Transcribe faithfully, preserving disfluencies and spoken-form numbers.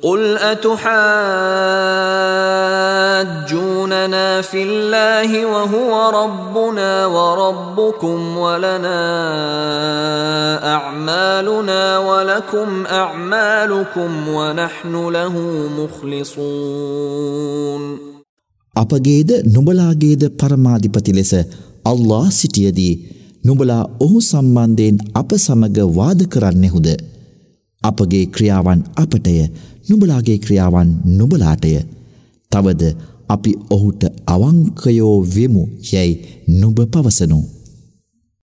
قل أتحاجوننا في الله وهو ربنا وربكم ولنا أعمالنا ولكم أعمالكم ونحن له مخلصون. අපගේද නුඹලාගේද පරමාධිපති ලෙස අල්ලාහ් සිටියදී නුඹලා ඔහු සම්බන්ධයෙන් අප සමග වාද කරන්නෙහුද? අපගේ ක්‍රියාවන් අපටය, නුඹලාගේ ක්‍රියාවන් නුඹලාටය. තවද අපි ඔහුට අවංකයෝ වෙමු යැයි නුඹ පවසනු.